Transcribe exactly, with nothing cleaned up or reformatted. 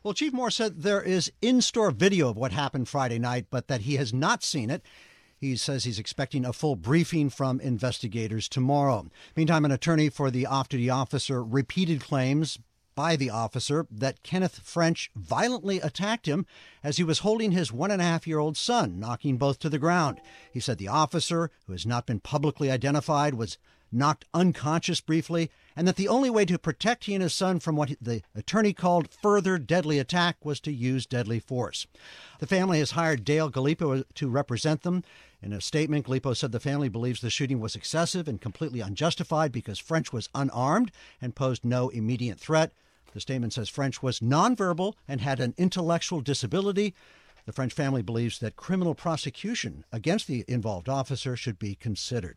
Well, Chief Moore said there is in-store video of what happened Friday night, but that he has not seen it. He says he's expecting a full briefing from investigators tomorrow. Meantime, an attorney for the off-duty officer repeated claims by the officer that Kenneth French violently attacked him as he was holding his one-and-a-half-year-old son, knocking both to the ground. He said the officer, who has not been publicly identified, was knocked unconscious briefly, and that the only way to protect he and his son from what the attorney called further deadly attack was to use deadly force. The family has hired Dale Gallipo to represent them. In a statement, Gallipo said the family believes the shooting was excessive and completely unjustified because French was unarmed and posed no immediate threat. The statement says French was nonverbal and had an intellectual disability. The French family believes that criminal prosecution against the involved officer should be considered.